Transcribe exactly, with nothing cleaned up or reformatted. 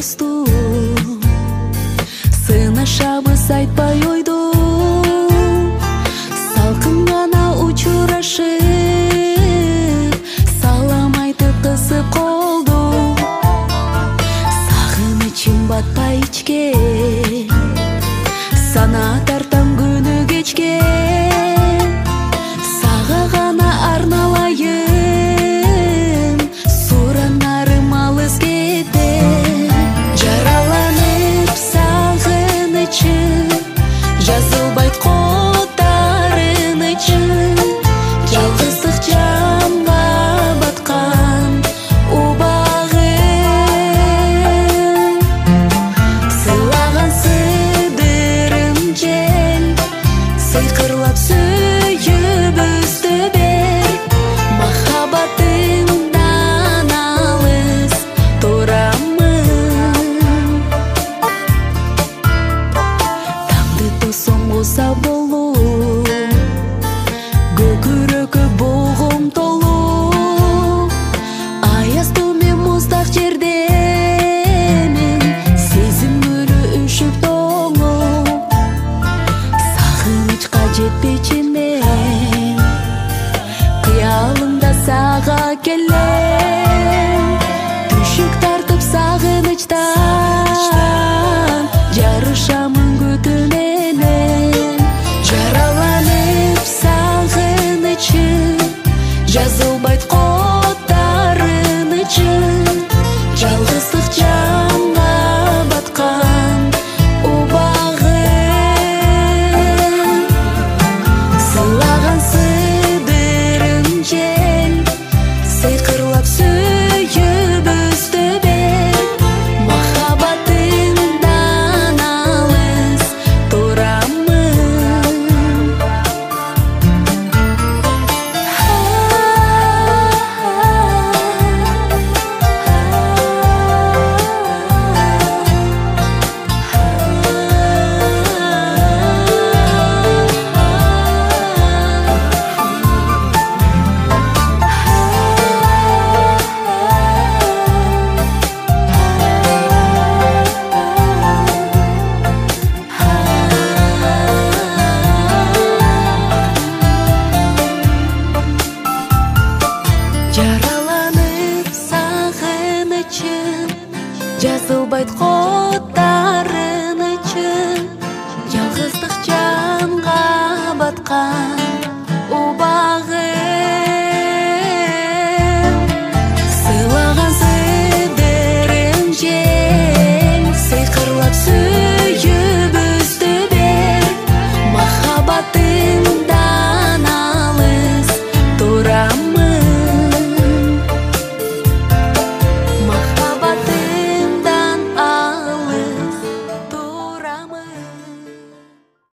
досту сынашабыз айтпай ойду салкын гана учурашып салам айтып кысып колду сагынычым батпай ичке сана тартам күнү кечке сага гана арналайын суранарым алыс кетет жараланып сагынычым жазылбайт котарынычым жалгыздык жамга баткан убагым сыйлаган сыдырым жел сыйкырлап сүйүбүздү бер махаббатыңдан алыс турамын таңды тосоң куса болуп көкүрөккө болгом толуп аязды мен муздак жерде мен сезимөлү үшүп тоңуп сагынычка жетпечи мен кыялымда сага келем түшүк тартып сагынычтан жарышамын күтүү менен жараланып сагынычым жазылбайт котарынычым жалгыздык жамга баткан убагым сыйлаган сыдырым жел сыйкырлап сүйүбүздү бер махаббатыңдан алыс турамын жараланып сагынычым жазылбайт кота